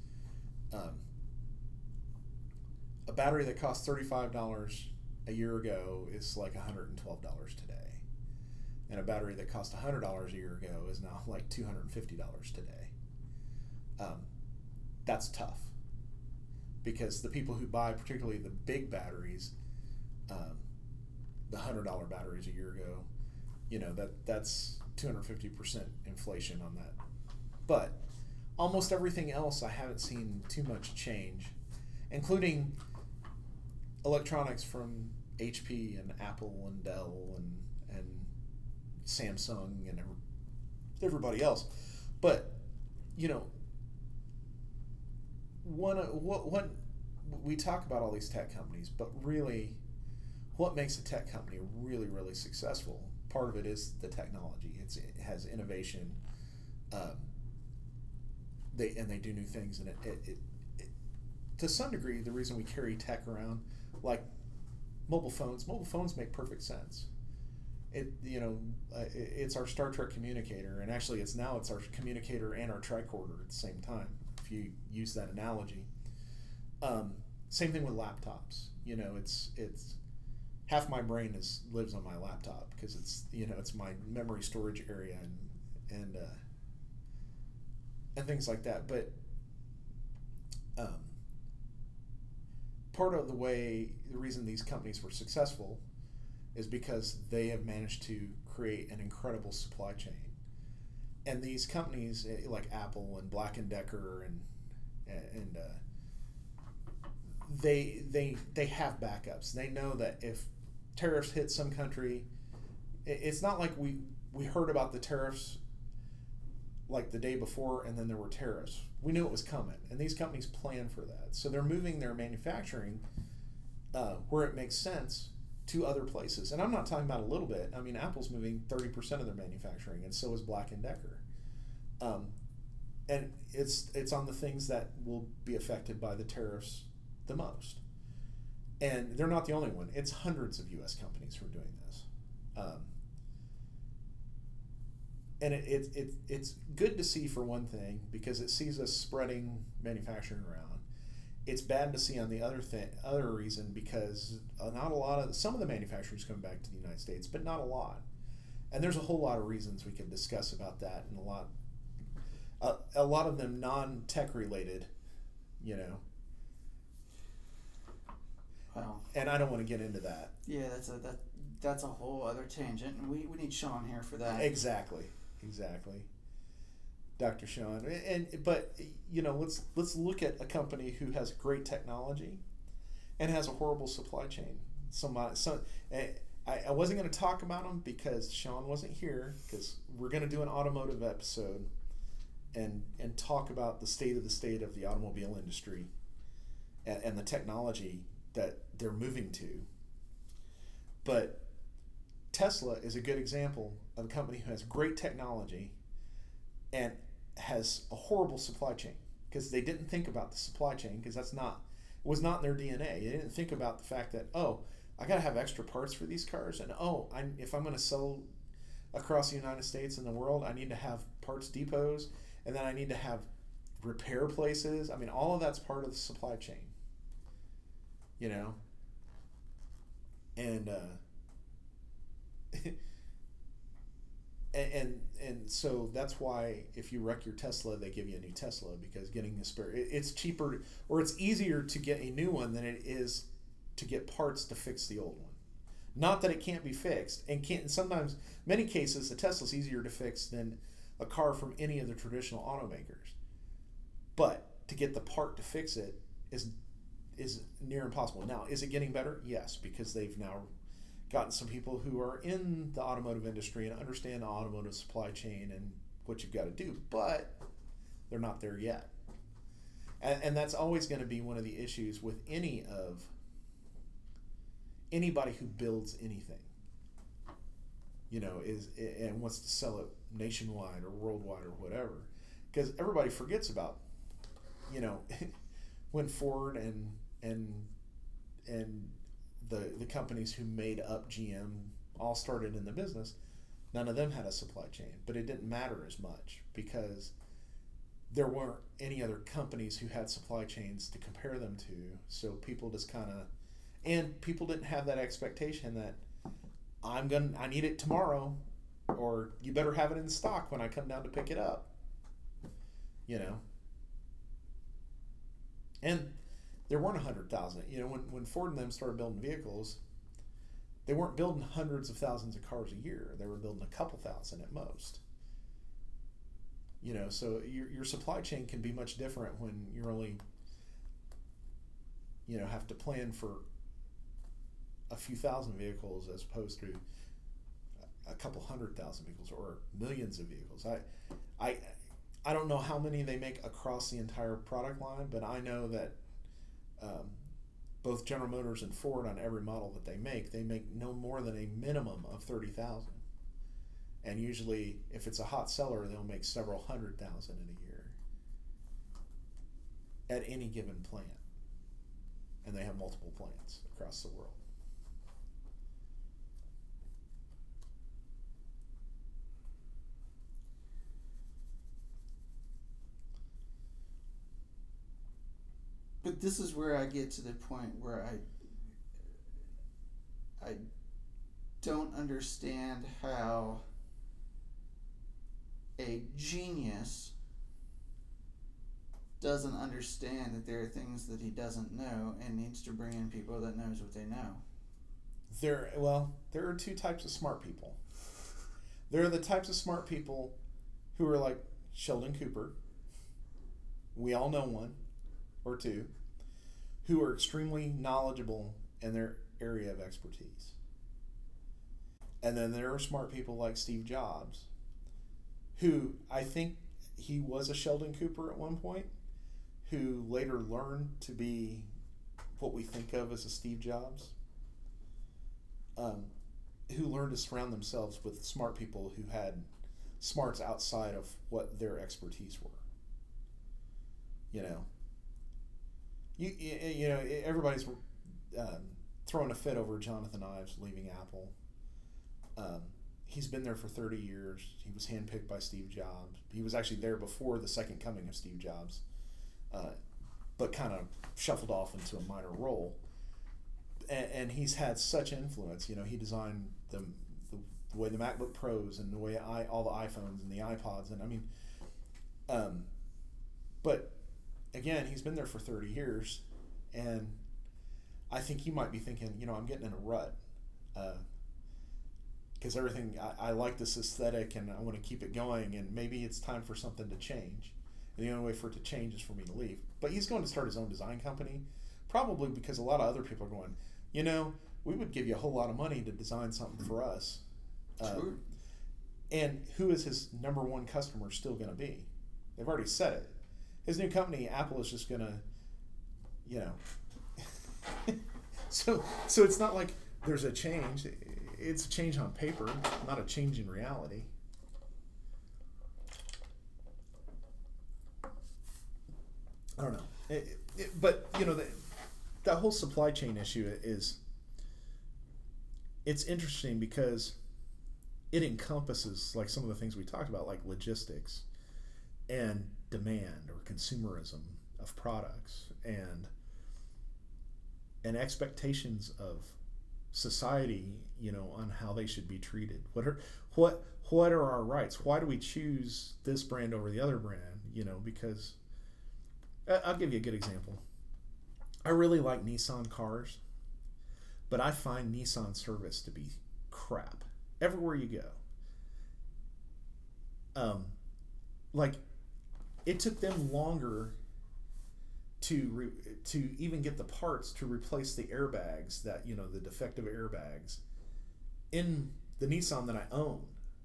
A battery that cost $35 a year ago is like $112 today. And a battery that cost $100 a year ago is now like $250 today. That's tough. Because the people who buy particularly the big batteries, the $100 batteries a year ago, that's 250% inflation on that. But almost everything else I haven't seen too much change, including electronics from HP and Apple and Dell and Samsung and everybody else. But what we talk about all these tech companies, but really what makes a tech company really, really successful, part of it is the technology. It has innovation. They do new things, and it to some degree the reason we carry tech around, like mobile phones make perfect sense. It's our Star Trek communicator, and actually it's our communicator and our tricorder at the same time, if you use that analogy. Same thing with laptops. It's half my brain lives on my laptop because it's my memory storage area and things like that. But part of the reason these companies were successful is because they have managed to create an incredible supply chain. And these companies like Apple and Black & Decker and they have backups. They know that if tariffs hit some country, it's not like we heard about the tariffs like the day before and then there were tariffs. We knew it was coming, and these companies plan for that. So they're moving their manufacturing where it makes sense to other places. And I'm not talking about a little bit. I mean, Apple's moving 30% of their manufacturing, and so is Black & Decker. And it's on the things that will be affected by the tariffs the most. And they're not the only one. It's hundreds of U.S. companies who are doing this. And it's good to see, for one thing, because it sees us spreading manufacturing around. It's bad to see on the other reason, because some of the manufacturing is coming back to the United States, but not a lot. And there's a whole lot of reasons we could discuss about that, and a lot of them non-tech related, Well, and I don't want to get into that. yeah, that's a whole other tangent, and we need Sean here for that. Exactly, Dr. Sean. But let's look at a company who has great technology and has a horrible supply chain. I I wasn't going to talk about them because Sean wasn't here, because we're going to do an automotive episode and talk about the state of the automobile industry and the technology that they're moving to. But Tesla is a good example of a company who has great technology and has a horrible supply chain, because they didn't think about the supply chain, because it was not in their DNA. They didn't think about the fact that, I got to have extra parts for these cars, and if I'm going to sell across the United States and the world, I need to have parts depots, and then I need to have repair places. I mean, all of that's part of the supply chain, and and so that's why if you wreck your Tesla, they give you a new Tesla, because getting a spare, it's cheaper, or it's easier to get a new one than it is to get parts to fix the old one. Not that it can't be fixed, and sometimes, many cases, the Tesla's easier to fix than a car from any of the traditional automakers. But to get the part to fix it is near impossible. Now, is it getting better? Yes, because they've now gotten some people who are in the automotive industry and understand the automotive supply chain and what you've got to do, but they're not there yet. And that's always going to be one of the issues with anybody who builds anything, and wants to sell it nationwide or worldwide or whatever, because everybody forgets about, when Ford and the companies who made up GM all started in the business, none of them had a supply chain, but it didn't matter as much because there weren't any other companies who had supply chains to compare them to. So people just and people didn't have that expectation that I need it tomorrow, or you better have it in stock when I come down to pick it up. And there weren't 100,000. When Ford and them started building vehicles, they weren't building hundreds of thousands of cars a year. They were building a couple thousand at most. So your supply chain can be much different when you're only, have to plan for a few thousand vehicles as opposed to a couple 100,000 vehicles or millions of vehicles. I don't know how many they make across the entire product line, but I know that both General Motors and Ford, on every model that they make no more than a minimum of 30,000. And usually, if it's a hot seller, they'll make several 100,000 in a year at any given plant. And they have multiple plants across the world. But this is where I get to the point where I don't understand how a genius doesn't understand that there are things that he doesn't know and needs to bring in people that knows what they know. There are two types of smart people. There are the types of smart people who are like Sheldon Cooper. We all know one or two, who are extremely knowledgeable in their area of expertise. And then there are smart people like Steve Jobs, who I think he was a Sheldon Cooper at one point, who later learned to be what we think of as a Steve Jobs, who learned to surround themselves with smart people who had smarts outside of what their expertise were. Everybody's throwing a fit over Jonathan Ives leaving Apple. He's been there for 30 years. He was handpicked by Steve Jobs. He was actually there before the second coming of Steve Jobs, but kind of shuffled off into a minor role. And he's had such influence. He designed the way the MacBook Pros and the way all the iPhones and the iPods. And but again, he's been there for 30 years, and I think he might be thinking, I'm getting in a rut, because everything, I like this aesthetic and I want to keep it going, and maybe it's time for something to change. And the only way for it to change is for me to leave. But he's going to start his own design company, probably because a lot of other people are going, we would give you a whole lot of money to design something for us. Sure. And who is his number one customer still going to be? They've already said it. His new company, Apple, is just going to, you know. So it's not like there's a change. It's a change on paper, not a change in reality. I don't know. But, you know, the whole supply chain issue is, it's interesting because it encompasses like some of the things we talked about, like logistics and demand or consumerism of products and expectations of society, you know, on how they should be treated. What are our rights? Why do we choose this brand over the other brand? You know, because I'll give you a good example. I really like Nissan cars, but I find Nissan service to be crap everywhere you go. Like, it took them longer to even get the parts to replace the airbags, that, you know, the defective airbags in the Nissan that I own.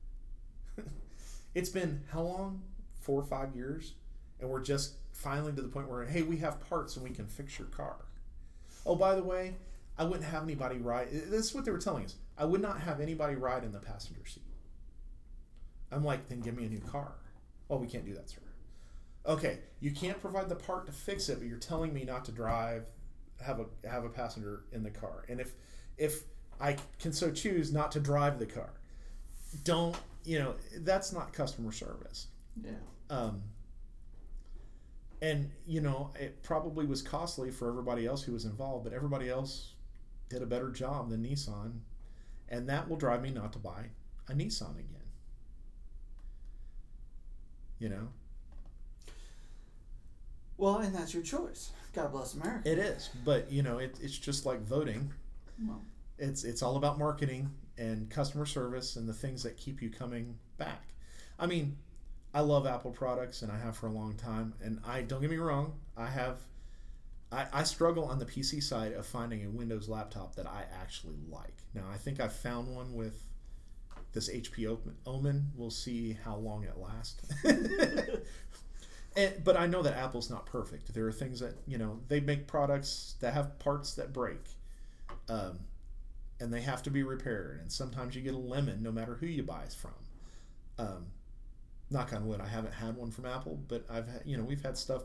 It's been how long? 4 or 5 years, and we're just finally to the point where, hey, we have parts and we can fix your car. Oh, by the way, I wouldn't have anybody ride. This is what they were telling us. I would not have anybody ride in the passenger seat. I'm like, then give me a new car. Oh, we can't do that, sir. Okay, you can't provide the part to fix it, but you're telling me not to drive, have a passenger in the car. And if I can so choose not to drive the car, don't, you know, that's not customer service. Yeah. And, you know, it probably was costly for everybody else who was involved, but everybody else did a better job than Nissan, and that will drive me not to buy a Nissan again. You know? Well, and that's your choice. God bless America. It is, but, you know, it's just like voting. Well, It's all about marketing and customer service and the things that keep you coming back. I mean, I love Apple products, and I have for a long time. And don't get me wrong, I struggle on the PC side of finding a Windows laptop that I actually like. Now, I think I've found one with this HP Omen. We'll see how long it lasts. But I know that Apple's not perfect. There are things that, you know, they make products that have parts that break. And they have to be repaired. And sometimes you get a lemon no matter who you buy it from. Knock on wood, I haven't had one from Apple, but we've had stuff.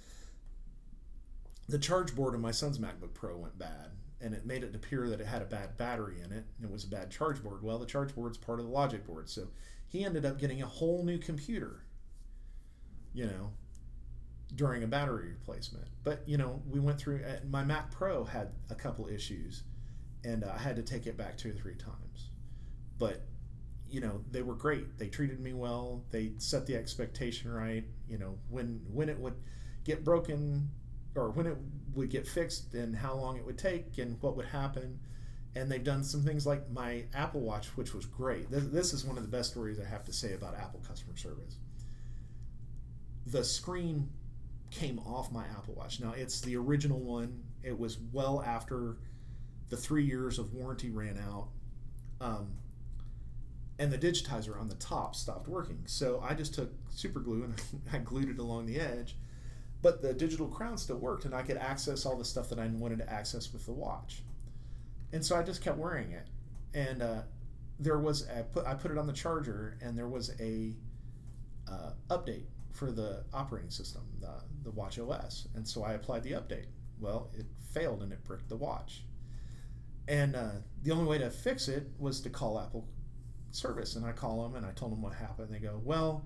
The charge board of my son's MacBook Pro went bad, and it made it appear that it had a bad battery in it, and it was a bad charge board. Well, the charge board's part of the logic board, so he ended up getting a whole new computer, you know, during a battery replacement. But, you know, we went through, my Mac Pro had a couple issues, and I had to take it back 2 or 3 times. But, you know, they were great. They treated me well. They set the expectation right. You know, when it would get broken or when it would get fixed and how long it would take and what would happen. And they've done some things like my Apple Watch, which was great. This is one of the best stories I have to say about Apple customer service. The screen came off my Apple Watch. Now, it's the original one. It was well after the 3 years of warranty ran out. And the digitizer on the top stopped working. So I just took super glue and I glued it along the edge. But the digital crown still worked, and I could access all the stuff that I wanted to access with the watch. And so I just kept wearing it. And I put it on the charger, and there was a update for the operating system, the Watch OS. And so I applied the update. Well, it failed, and it bricked the watch. And the only way to fix it was to call Apple service. And I call them, and I told them what happened. They go, well,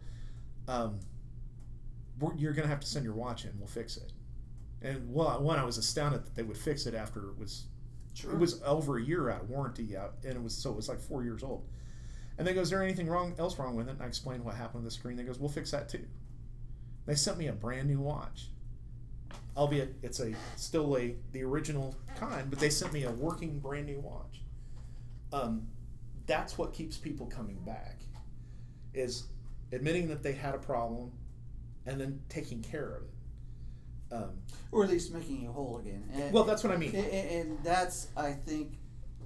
you're going to have to send your watch in. We'll fix it. And one, I was astounded that they would fix it after it was It was over a year out of warranty out, and it was like 4 years old. And they go, is there anything else wrong with it? And I explained what happened with the screen. They goes, we'll fix that too. They sent me a brand new watch. Albeit it's still the original kind, but they sent me a working brand new watch. That's what keeps people coming back, is admitting that they had a problem and then taking care of it. Or at least making you whole again. Well, that's what I mean. And that's, I think,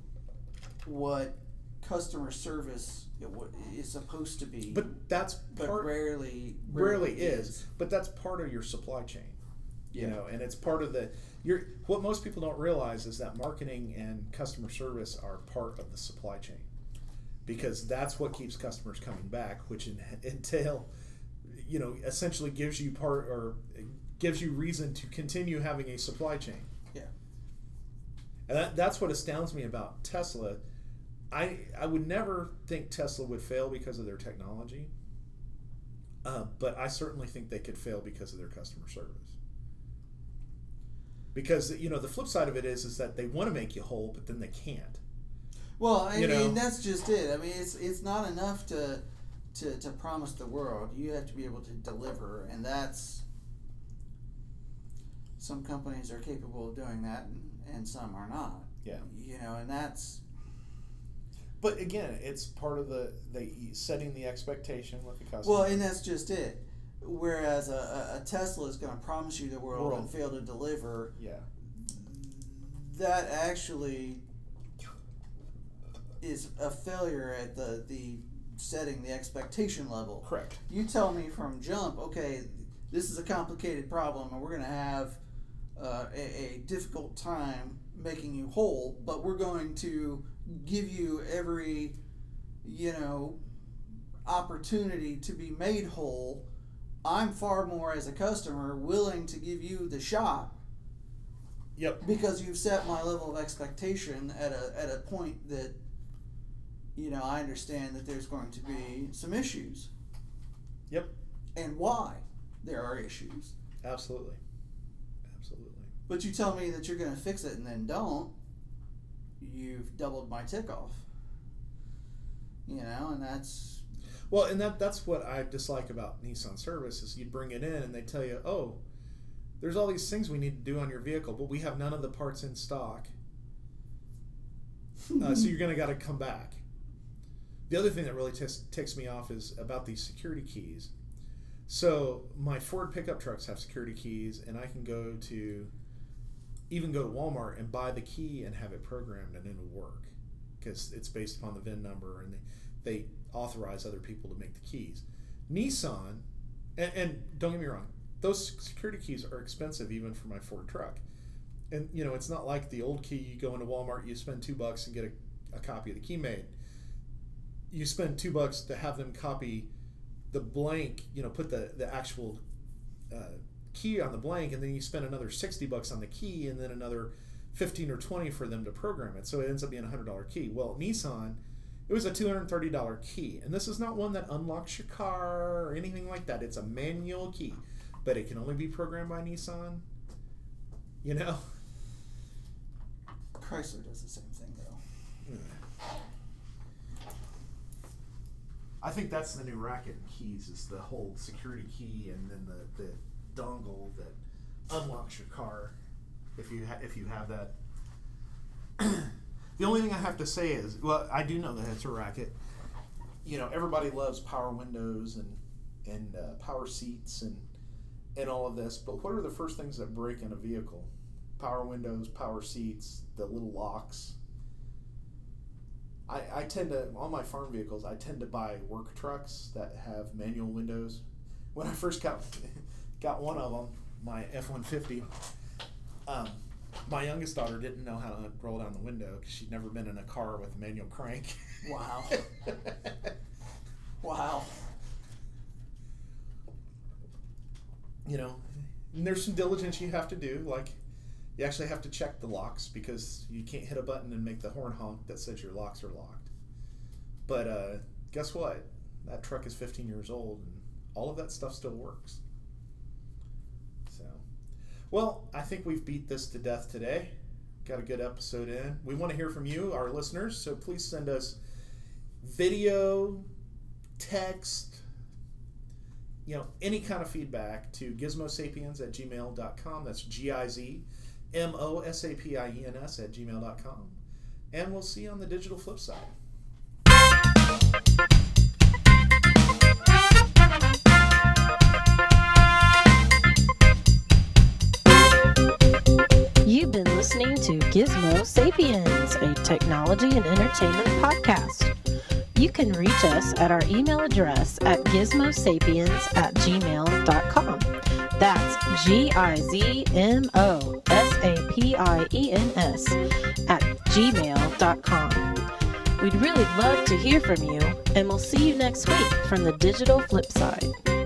what customer service is supposed to be. But that's but part, rarely is. But that's part of your supply chain. Yeah. You know, and it's part of what most people don't realize is that marketing and customer service are part of the supply chain, because that's what keeps customers coming back, which entail, you know, essentially gives you reason to continue having a supply chain. Yeah. And that's what astounds me about Tesla. I would never think Tesla would fail because of their technology, but I certainly think they could fail because of their customer service. Because, you know, the flip side of it is that they want to make you whole, but then they can't. Well, I mean, that's just it. I mean, it's not enough to promise the world. You have to be able to deliver, and that's, some companies are capable of doing that, and some are not. Yeah. You know, and that's. But again, it's part of the setting the expectation with the customer. Well, and that's just it. Whereas a Tesla is going to promise you the world and fail to deliver. Yeah. That actually is a failure at the setting the expectation level. Correct. You tell me from jump, okay, this is a complicated problem, and we're going to have a difficult time making you whole, but we're going to give you every, you know, opportunity to be made whole. I'm far more, as a customer, willing to give you the shot. Yep. Because you've set my level of expectation at a point that, you know, I understand that there's going to be some issues. Yep. And why there are issues. Absolutely. Absolutely. But you tell me that you're going to fix it and then don't, you've doubled my tick off. You know, and that's... Well, and that's what I dislike about Nissan service is you bring it in and they tell you, oh, there's all these things we need to do on your vehicle, but we have none of the parts in stock. So you're going to got to come back. The other thing that really ticks me off is about these security keys. So my Ford pickup trucks have security keys, and I can go to Walmart and buy the key and have it programmed, and it'll work because it's based upon the VIN number, and they authorize other people to make the keys. Nissan, and don't get me wrong, those security keys are expensive even for my Ford truck. And, you know, it's not like the old key, you go into Walmart, you spend $2 and get a copy of the key made. You spend $2 to have them copy the blank, you know, put the actual key on the blank, and then you spend another $60 on the key, and then another $15 or $20 for them to program it. So it ends up being a $100 key. Well, Nissan, it was a $230 key, and this is not one that unlocks your car or anything like that. It's a manual key, but it can only be programmed by Nissan. You know, Chrysler does the same thing, though. I think that's the new racket in keys, is the whole security key, and then the dongle that unlocks your car if you have that. The only thing I have to say is, well, I do know that it's a racket. You know, everybody loves power windows and power seats and all of this, but what are the first things that break in a vehicle? Power windows, power seats, the little locks. I tend to, on my farm vehicles, I tend to buy work trucks that have manual windows. When I first got one of them, my F-150, my youngest daughter didn't know how to roll down the window because she'd never been in a car with a manual crank. Wow. Wow. You know, and there's some diligence you have to do, like you actually have to check the locks because you can't hit a button and make the horn honk that says your locks are locked. But guess what? That truck is 15 years old and all of that stuff still works. So, well, I think we've beat this to death today. Got a good episode in. We want to hear from you, our listeners, so please send us video, text, you know, any kind of feedback to gizmosapiens@gmail.com. That's GIZMOSAPIENS@gmail.com. And we'll see you on the digital flip side. You've been listening to Gizmo Sapiens, a technology and entertainment podcast. You can reach us at our email address at gizmosapiens@gmail.com. That's GIZMOSAPIENS@gmail.com. We'd really love to hear from you, and we'll see you next week from the digital flip side.